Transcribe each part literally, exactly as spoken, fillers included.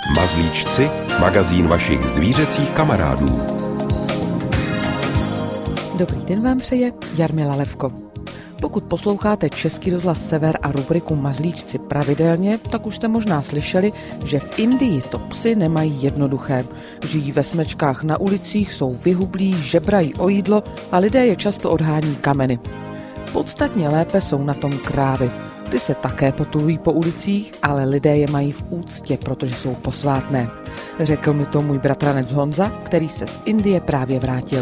Mazlíčci, magazín vašich zvířecích kamarádů. Dobrý den vám přeje Jarmila Levko. Pokud posloucháte Český rozhlas Sever a rubriku Mazlíčci pravidelně, tak už jste možná slyšeli, že v Indii to psy nemají jednoduché. Žijí ve smečkách na ulicích, jsou vyhublí, žebrají o jídlo a lidé je často odhání kameny. Podstatně lépe jsou na tom krávy. Ty se také potulují po ulicích, ale lidé je mají v úctě, protože jsou posvátné. Řekl mi to můj bratranec Honza, který se z Indie právě vrátil.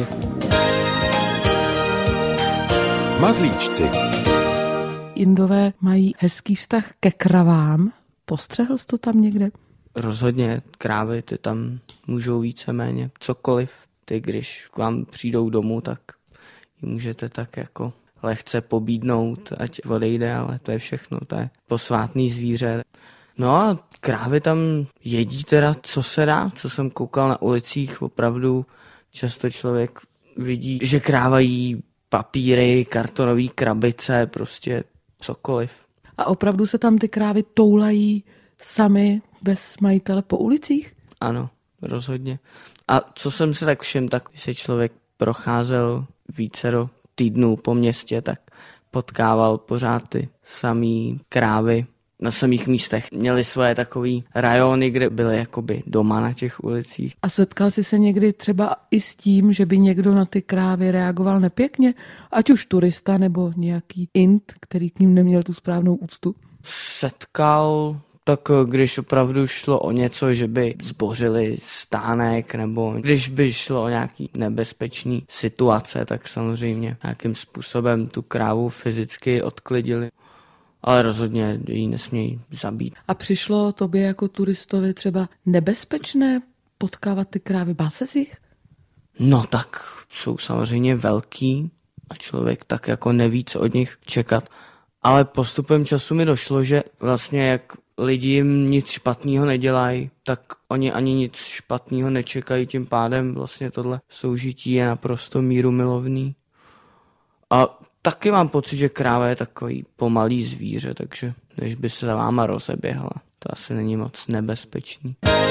Mazlíčci. Indové mají hezký vztah ke kravám. Postřehl jsi to tam někde? Rozhodně krávy, ty tam můžou víceméně cokoliv. Ty, když k vám přijdou domů, tak ji můžete tak jako lehce pobídnout, ať odejde, ale to je všechno, to je posvátný zvíře. No a krávy tam jedí teda, co se dá, co jsem koukal na ulicích, opravdu často člověk vidí, že kráva jí papíry, kartonové krabice, prostě cokoliv. A opravdu se tam ty krávy toulají sami bez majitele po ulicích? Ano, rozhodně. A co jsem se tak všiml, tak když se člověk procházel vícero týdnů po městě, tak potkával pořád ty samý krávy na samých místech. Měli svoje takový rajony, kde byly jakoby doma na těch ulicích. A setkal jsi se někdy třeba i s tím, že by někdo na ty krávy reagoval nepěkně? Ať už turista nebo nějaký Ind, který k ním neměl tu správnou úctu? Setkal, tak když opravdu šlo o něco, že by zbořili stánek, nebo když by šlo o nějaký nebezpečný situace, tak samozřejmě nějakým způsobem tu krávu fyzicky odklidili. Ale rozhodně ji nesmějí zabít. A přišlo tobě jako turistovi třeba nebezpečné potkávat ty krávy? Bál ses jich? No tak jsou samozřejmě velký a člověk tak jako neví, co od nich čekat. Ale postupem času mi došlo, že vlastně jak lidi jim nic špatného nedělají, tak oni ani nic špatného nečekají, tím pádem vlastně tohle soužití je naprosto mírumilovný. A taky mám pocit, že kráva je takový pomalý zvíře, takže než by se za váma rozeběhla, to asi není moc nebezpečný.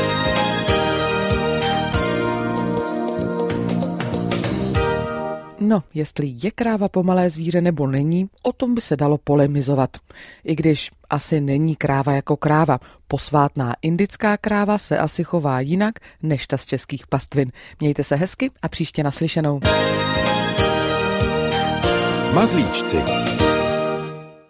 No, jestli je kráva pomalé zvíře nebo není, o tom by se dalo polemizovat. I když asi není kráva jako kráva. Posvátná indická kráva se asi chová jinak než ta z českých pastvin. Mějte se hezky a příště naslyšenou. Mazlíčci.